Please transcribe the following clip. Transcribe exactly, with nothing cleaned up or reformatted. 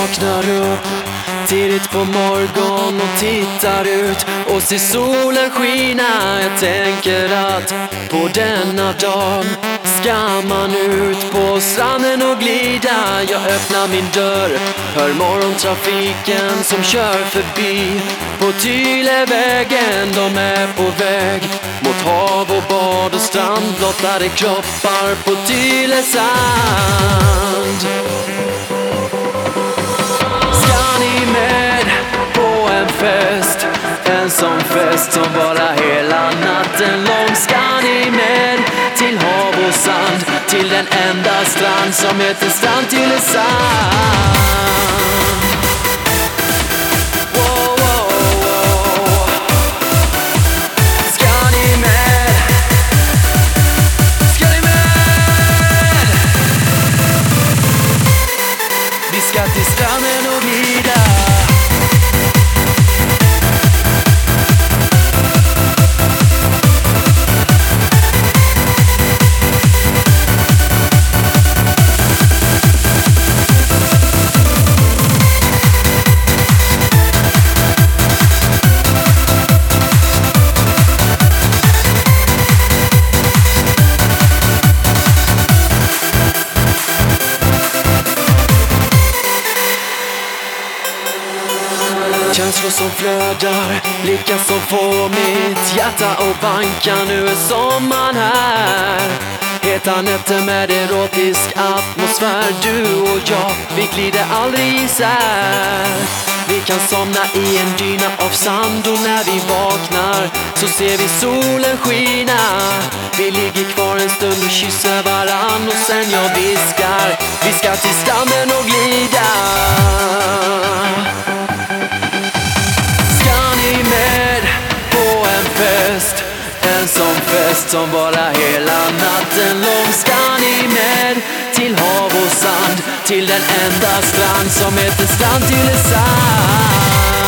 vaknar upp tidigt på morgon och tittar ut och ser solen skina. Jag tänker att på denna dag ska man ut på stranden och glida. Jag öppnar min dörr, hör morgontrafiken som kör förbi. På Tylevägen, de är på väg mot hav och bad och strand. Blottade kroppar på Tylesand. Ska ni med på en fest? En sån fest som bara hela natten lång. Ska ni med till hav och sand, till den enda strand som heter Strand Tylesand? Wow, wow, wow. Ska ni med? Ska ni med? Vi ska till stranden och glida. Känslor som flödar, blickar som får mitt hjärta och banka. Nu är sommaren här, heta nätter med erotisk atmosfär. Du och jag, vi glider aldrig isär. Vi kan somna i en dyna av sand och när vi vaknar så ser vi solen skina. Vi ligger kvar en stund och kysser varann och sen jag viskar, vi ska till stranden och glida. En sån fest som bara hela natten lång. Ska ni med till hav och sand, till den enda strand som heter Strand Tylesand?